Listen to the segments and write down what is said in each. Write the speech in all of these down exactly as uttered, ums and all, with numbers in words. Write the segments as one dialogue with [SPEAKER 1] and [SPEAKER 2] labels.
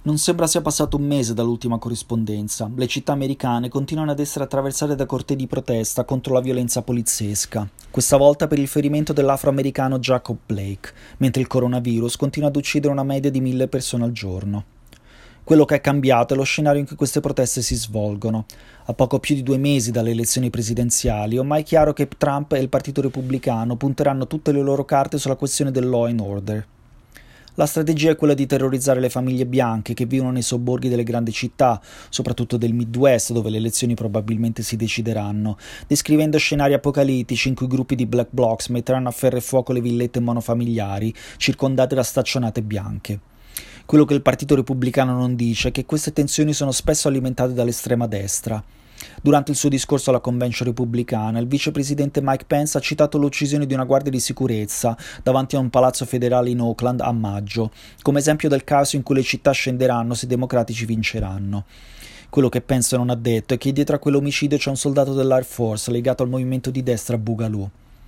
[SPEAKER 1] Non sembra sia passato un mese dall'ultima corrispondenza. Le città americane continuano ad essere attraversate da cortei di protesta contro la violenza poliziesca, questa volta per il ferimento dell'afroamericano Jacob Blake, mentre il coronavirus continua ad uccidere una media di mille persone al giorno. Quello che è cambiato è lo scenario in cui queste proteste si svolgono. A poco più di due mesi dalle elezioni presidenziali, ormai è chiaro che Trump e il Partito Repubblicano punteranno tutte le loro carte sulla questione del law and order. La strategia è quella di terrorizzare le famiglie bianche che vivono nei sobborghi delle grandi città, soprattutto del Midwest, dove le elezioni probabilmente si decideranno, descrivendo scenari apocalittici in cui gruppi di black blocs metteranno a ferro e fuoco le villette monofamiliari, circondate da staccionate bianche. Quello che il Partito Repubblicano non dice è che queste tensioni sono spesso alimentate dall'estrema destra. Durante il suo discorso alla convention repubblicana, il vicepresidente Mike Pence ha citato l'uccisione di una guardia di sicurezza davanti a un palazzo federale in Oakland a maggio, come esempio del caso in cui le città scenderanno se i democratici vinceranno. Quello che Pence non ha detto è che dietro a quell'omicidio c'è un soldato dell'Air Force legato al movimento di destra Boogaloo.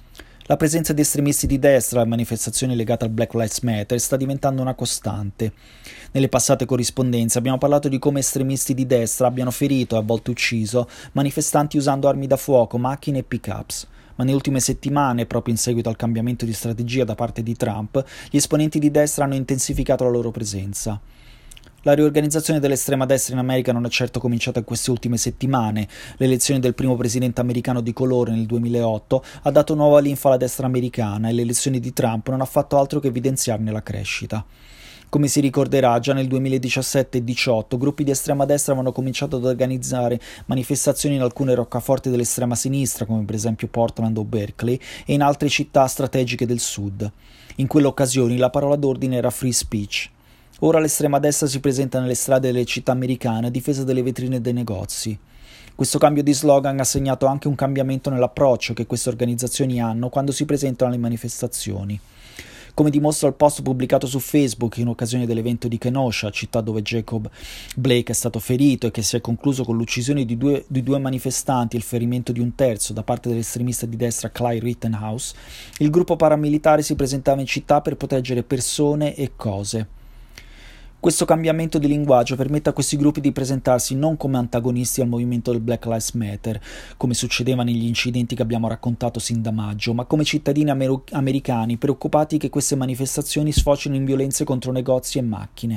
[SPEAKER 1] La presenza di estremisti di destra alle manifestazioni legate al Black Lives Matter sta diventando una costante. Nelle passate corrispondenze abbiamo parlato di come estremisti di destra abbiano ferito e a volte ucciso manifestanti usando armi da fuoco, macchine e pick-ups. Ma nelle ultime settimane, proprio in seguito al cambiamento di strategia da parte di Trump, gli esponenti di destra hanno intensificato la loro presenza. La riorganizzazione dell'estrema destra in America non è certo cominciata in queste ultime settimane. L'elezione del primo presidente americano di colore nel duemilaotto ha dato nuova linfa alla destra americana e l'elezione di Trump non ha fatto altro che evidenziarne la crescita. Come si ricorderà, già nel duemiladiciassette e duemiladiciotto gruppi di estrema destra avevano cominciato ad organizzare manifestazioni in alcune roccaforti dell'estrema sinistra, come per esempio Portland o Berkeley, e in altre città strategiche del sud. In quelle occasioni la parola d'ordine era free speech. Ora l'estrema destra si presenta nelle strade delle città americane a difesa delle vetrine dei negozi. Questo cambio di slogan ha segnato anche un cambiamento nell'approccio che queste organizzazioni hanno quando si presentano alle manifestazioni. Come dimostra il post pubblicato su Facebook in occasione dell'evento di Kenosha, città dove Jacob Blake è stato ferito e che si è concluso con l'uccisione di due, di due manifestanti e il ferimento di un terzo da parte dell'estremista di destra Kyle Rittenhouse, il gruppo paramilitare si presentava in città per proteggere persone e cose. Questo cambiamento di linguaggio permette a questi gruppi di presentarsi non come antagonisti al movimento del Black Lives Matter, come succedeva negli incidenti che abbiamo raccontato sin da maggio, ma come cittadini amer- americani preoccupati che queste manifestazioni sfocino in violenze contro negozi e macchine.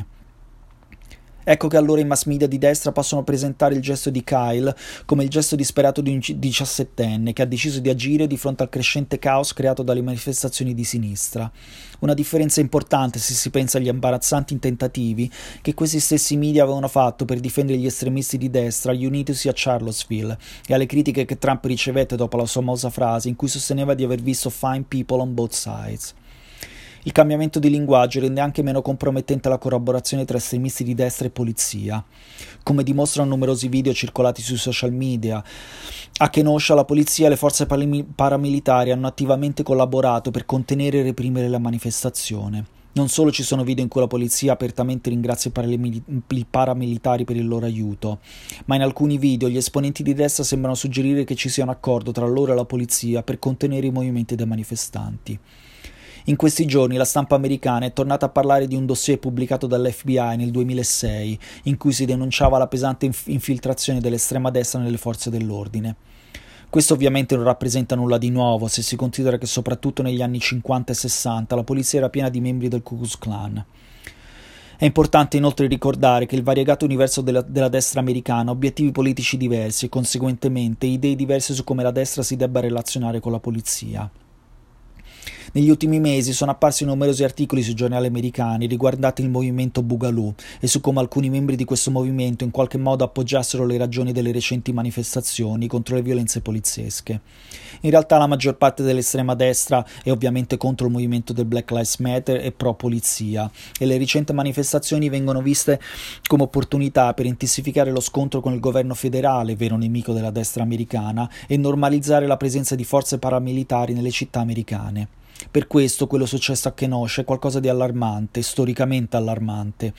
[SPEAKER 1] Ecco che allora i mass media di destra possono presentare il gesto di Kyle come il gesto disperato di un diciassettenne che ha deciso di agire di fronte al crescente caos creato dalle manifestazioni di sinistra. Una differenza importante se si pensa agli imbarazzanti tentativi che questi stessi media avevano fatto per difendere gli estremisti di destra riunitisi a Charlottesville e alle critiche che Trump ricevette dopo la sua famosa frase in cui sosteneva di aver visto fine people on both sides. Il cambiamento di linguaggio rende anche meno compromettente la collaborazione tra estremisti di destra e polizia. Come dimostrano numerosi video circolati sui social media, a Kenosha la polizia e le forze paramilitari hanno attivamente collaborato per contenere e reprimere la manifestazione. Non solo ci sono video in cui la polizia apertamente ringrazia i paramilitari per il loro aiuto, ma in alcuni video gli esponenti di destra sembrano suggerire che ci sia un accordo tra loro e la polizia per contenere i movimenti dei manifestanti. In questi giorni la stampa americana è tornata a parlare di un dossier pubblicato dall'F B I nel duemilasei, in cui si denunciava la pesante inf- infiltrazione dell'estrema destra nelle forze dell'ordine. Questo ovviamente non rappresenta nulla di nuovo, se si considera che soprattutto negli anni cinquanta e sessanta la polizia era piena di membri del Ku Klux Klan. È importante inoltre ricordare che il variegato universo della, della destra americana ha obiettivi politici diversi e conseguentemente idee diverse su come la destra si debba relazionare con la polizia. Negli ultimi mesi sono apparsi numerosi articoli sui giornali americani riguardanti il movimento Boogaloo e su come alcuni membri di questo movimento in qualche modo appoggiassero le ragioni delle recenti manifestazioni contro le violenze poliziesche. In realtà la maggior parte dell'estrema destra è ovviamente contro il movimento del Black Lives Matter e pro-polizia, e le recenti manifestazioni vengono viste come opportunità per intensificare lo scontro con il governo federale, vero nemico della destra americana, e normalizzare la presenza di forze paramilitari nelle città americane. Per questo quello successo a Kenosha è qualcosa di allarmante, storicamente allarmante.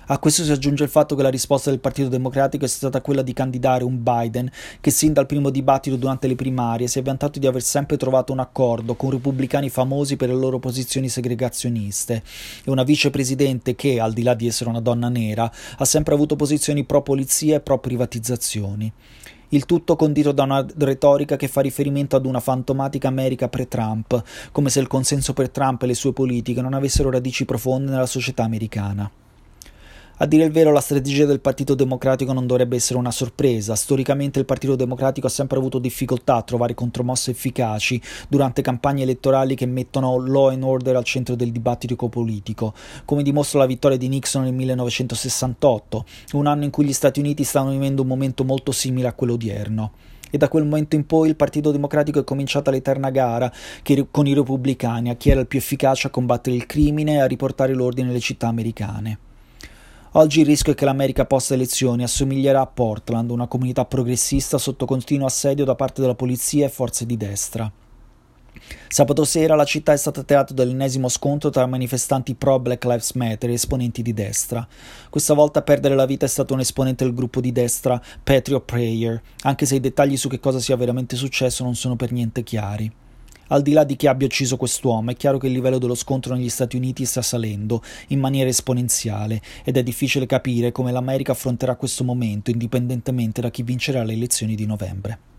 [SPEAKER 1] A questo si aggiunge il fatto che la risposta del Partito Democratico è stata quella di candidare un Biden che sin dal primo dibattito durante le primarie si è vantato di aver sempre trovato un accordo con repubblicani famosi per le loro posizioni segregazioniste e una vicepresidente che, al di là di essere una donna nera, ha sempre avuto posizioni pro-polizia e pro-privatizzazioni. Il tutto condito da una retorica che fa riferimento ad una fantomatica America pre-Trump, come se il consenso per Trump e le sue politiche non avessero radici profonde nella società americana. A dire il vero, la strategia del Partito Democratico non dovrebbe essere una sorpresa. Storicamente il Partito Democratico ha sempre avuto difficoltà a trovare contromosse efficaci durante campagne elettorali che mettono law and order al centro del dibattito politico, come dimostra la vittoria di Nixon nel millenovecentosessantotto, un anno in cui gli Stati Uniti stavano vivendo un momento molto simile a quello odierno. E da quel momento in poi il Partito Democratico è cominciata l'eterna gara che, con i repubblicani a chi era il più efficace a combattere il crimine e a riportare l'ordine nelle città americane. Oggi il rischio è che l'America post-elezioni assomiglierà a Portland, una comunità progressista sotto continuo assedio da parte della polizia e forze di destra. Sabato sera la città è stata teatro dell'ennesimo scontro tra manifestanti pro Black Lives Matter e esponenti di destra. Questa volta a perdere la vita è stato un esponente del gruppo di destra Patriot Prayer, anche se i dettagli su che cosa sia veramente successo non sono per niente chiari. Al di là di chi abbia ucciso quest'uomo, è chiaro che il livello dello scontro negli Stati Uniti sta salendo in maniera esponenziale ed è difficile capire come l'America affronterà questo momento indipendentemente da chi vincerà le elezioni di novembre.